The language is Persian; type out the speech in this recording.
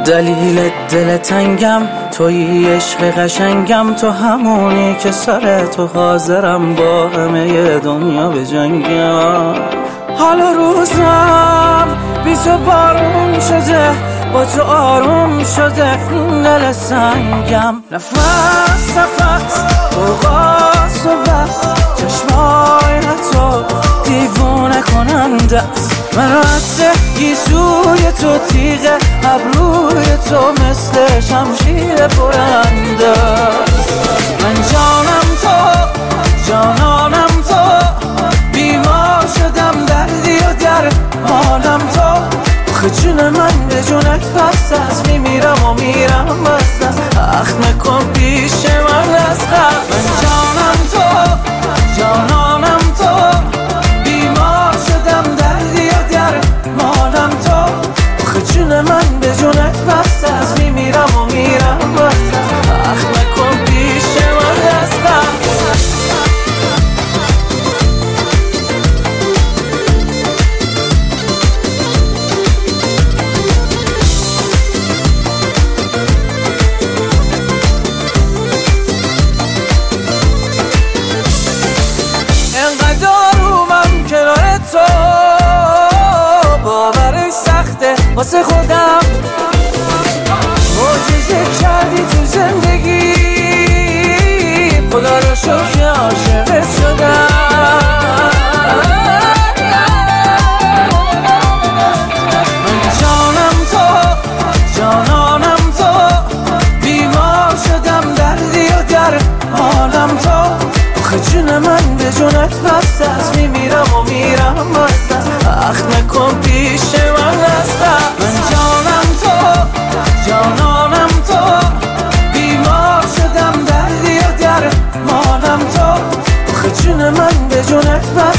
دلیل دل تنگم تویی، عشق قشنگم تو، همونی که سر تو حاضرم با همه دنیا بجنگم. حالا روزم بی تو بارون شده، با تو آروم شده این دل سنگم. نفس نفس برقاس و بس، چشمای تو دیوونه کننده است. من رد گیسوی تو، تیغ ابروی تو مثل شمشیر برنده است. من جانم تو، جانانم تو، بیمار شدم دردی و در مالم تو. آخه جون من به جونت بست است، میمیرم و میرم بست است. اخم نکن پیش من از قبل. من جانم تو، جانانم تو، بیمار شدم دردی و در مالم تو. آخه جون من به جونت بست است، میمیرم و میرم بست است. اخم نکن پیش من از قبل. واسه خودم معجزه کردی تو زندگی، خدا رو شکر عاشقت شدم. من جانم تو، جانانم تو، بیمار شدم دردی و در حالم تو. آخه جون من به جونت بست است، میمیرم و میرم بست است. اخم نکن پیش من است. من جانم تو، جانانم تو، بیمار شدم دردی و در مالم تو. آخه جون من به جونت بست